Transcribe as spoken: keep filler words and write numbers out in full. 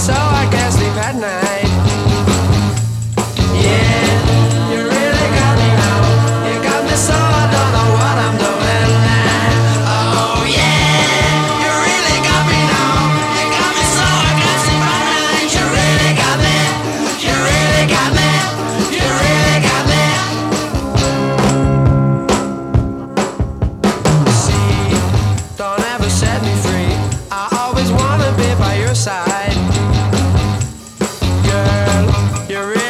so I can't sleep at night. Yeah, you really got me now. You got me so I don't know what I'm doing. Oh yeah, you really got me now. You got me so I can't sleep at night. You really got me. You really got me. You really got me. See, don't ever set me free. I always wanna be by your side. Girl, you're really